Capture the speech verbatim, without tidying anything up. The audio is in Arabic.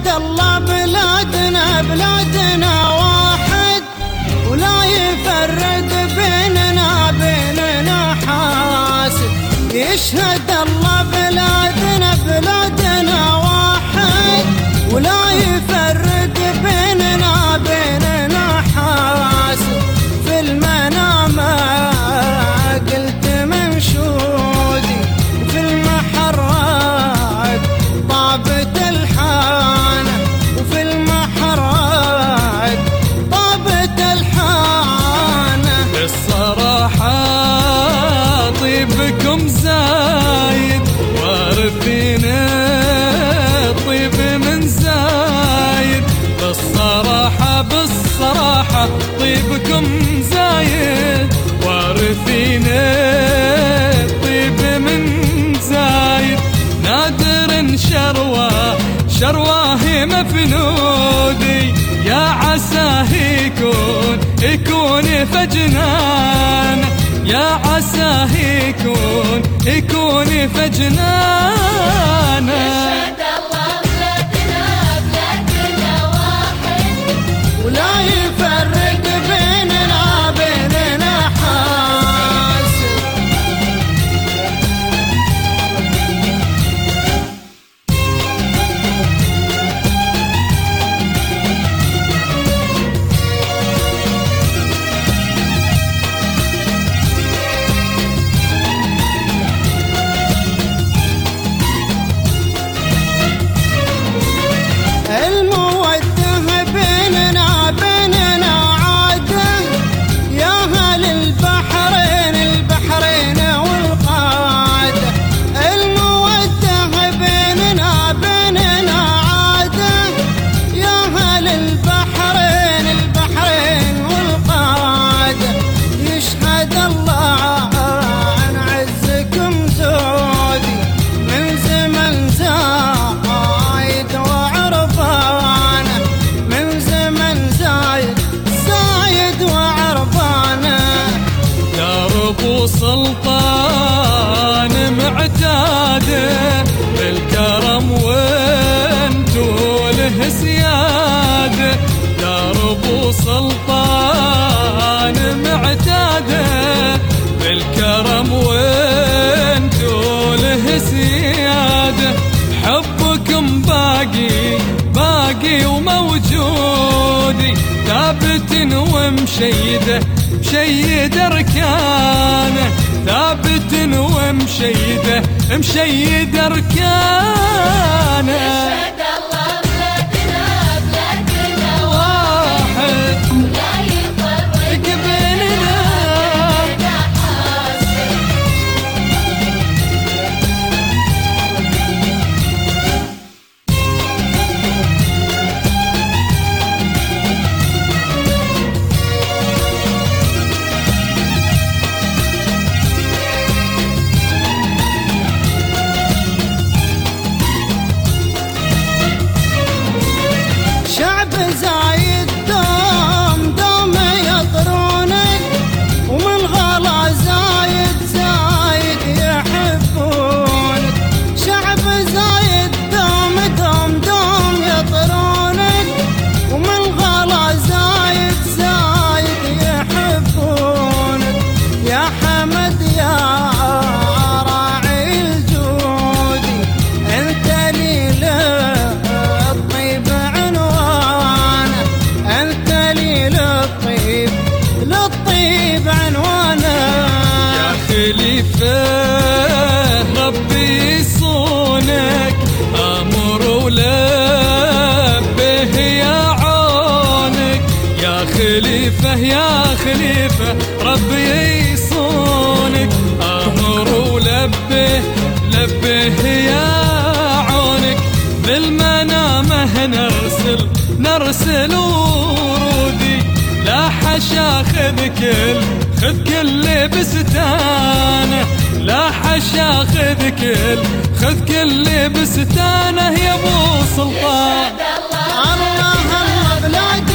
يشهد الله بلادنا بلادنا واحد، ولا يفرق بيننا بيننا حاسد. يشهد الله بلادنا بلادنا واحد، ولا يفرق بيننا بيننا حاسد. في المنام قلت منشودي، وفي المحرات طابت الحانة، وفي المحرات طابت الحانة. الصراحة طيبكم زايد، وارثينا طيب من زايد. بالصراحة بالصراحة طيبكم زايد، وارثينا طيب من زايد. نادر شرواه شرواه مفنودي، يا عساه يكون يكون فجنان، يا عساه يكون يكون فجنان. يشهد الله بلادنا بلادنا واحد، ولا يفرق بيننا بيننا حاسد. المودة بيننا بيننا عادة، يا أهل البحرين البحرين والقادة. المودة بيننا بيننا عادة، يا أهل البحرين البحرين والقادة. يشهد الله عن عزكم زودي، من زمن زايد وعرفانه، من زمن زايد زايد وعرفانه. درب سلطان معتاده بالكرم وانتو له سياده. درب سلطان معتاده بالكرم وانتو له سياده. حبكم باقي باقي وموجودي، ثابت ومشيده مشيد اركانه، ثابت ومشيده مشيد اركانه. يشهد الله بلادنا بلادنا واحد، لا يفرق بيننا بيننا حاسد. شعب زايد دوم دوم يطرونك، ومن غلا زايد زايد يحبونك. شعب زايد دوم دوم دوم يطرونك، ومن غلا زايد زايد يحبونك. يا حمد يا راعي الجودي، انت لي للطيب عنوانه، انت لي للطيب للطيب عنوانه. يا خليفة ربي يصونك، أمر ولبه يا عونك. يا خليفة يا خليفة ربي يصونك، أمر ولبه لبه يا عونك. بالمنامه نرسل نرسل ورودي، لا حشا خذ كل خذ كل بستانه، لا حشا خذ كل خذ كل بستانه. يا ابو سلطان يشهد الله الله الله بلاد